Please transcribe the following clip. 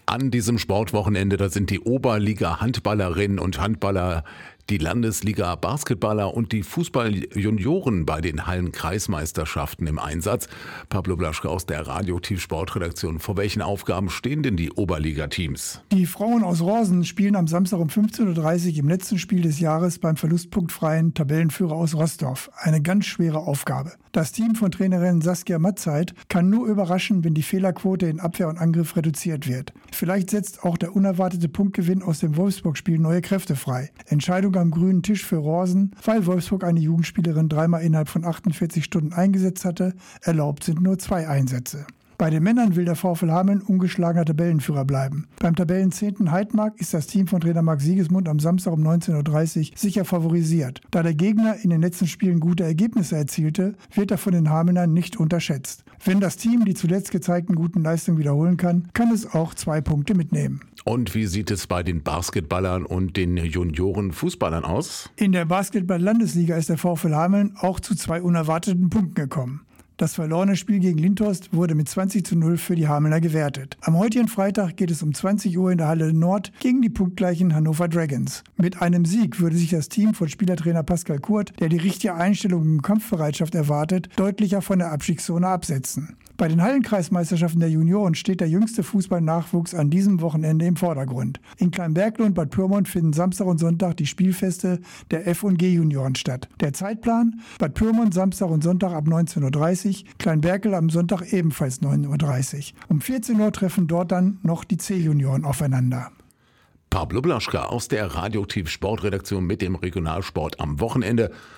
An diesem Sportwochenende, da sind die Oberliga-Handballerinnen und Handballer, die Landesliga-Basketballer und die Fußball-Junioren bei den Hallen-Kreismeisterschaften im Einsatz. Pablo Blaschke aus der Radio-Tief-Sportredaktion. Vor welchen Aufgaben stehen denn die Oberliga-Teams? Die Frauen aus Rosen spielen am Samstag um 15:30 Uhr im letzten Spiel des Jahres beim verlustpunktfreien Tabellenführer aus Roßdorf. Eine ganz schwere Aufgabe. Das Team von Trainerin Saskia Matzeit kann nur überraschen, wenn die Fehlerquote in Abwehr und Angriff reduziert wird. Vielleicht setzt auch der unerwartete Punktgewinn aus dem Wolfsburg-Spiel neue Kräfte frei. Entscheidung am grünen Tisch für Rosen, weil Wolfsburg eine Jugendspielerin dreimal innerhalb von 48 Stunden eingesetzt hatte. Erlaubt sind nur 2 Einsätze. Bei den Männern will der VfL Hameln ungeschlagener Tabellenführer bleiben. Beim Tabellenzehnten Heidmark ist das Team von Trainer Marc Siegesmund am Samstag um 19:30 Uhr sicher favorisiert. Da der Gegner in den letzten Spielen gute Ergebnisse erzielte, wird er von den Hamelnern nicht unterschätzt. Wenn das Team die zuletzt gezeigten guten Leistungen wiederholen kann, kann es auch 2 Punkte mitnehmen. Und wie sieht es bei den Basketballern und den Junioren-Fußballern aus? In der Basketball-Landesliga ist der VfL Hameln auch zu 2 unerwarteten Punkten gekommen. Das verlorene Spiel gegen Linthorst wurde mit 20:0 für die Hamelner gewertet. Am heutigen Freitag geht es um 20 Uhr in der Halle Nord gegen die punktgleichen Hannover Dragons. Mit einem Sieg würde sich das Team von Spielertrainer Pascal Kurt, der die richtige Einstellung und Kampfbereitschaft erwartet, deutlicher von der Abstiegszone absetzen. Bei den Hallenkreismeisterschaften der Junioren steht der jüngste Fußballnachwuchs an diesem Wochenende im Vordergrund. In Kleinbergl und Bad Pyrmont finden Samstag und Sonntag die Spielfeste der F&G-Junioren statt. Der Zeitplan: Bad Pyrmont Samstag und Sonntag ab 19:30 Uhr, Kleinbergl am Sonntag ebenfalls 9:30 Uhr. Um 14 Uhr treffen dort dann noch die C-Junioren aufeinander. Pablo Blaschke aus der Radio-Tief-Sportredaktion mit dem Regionalsport am Wochenende.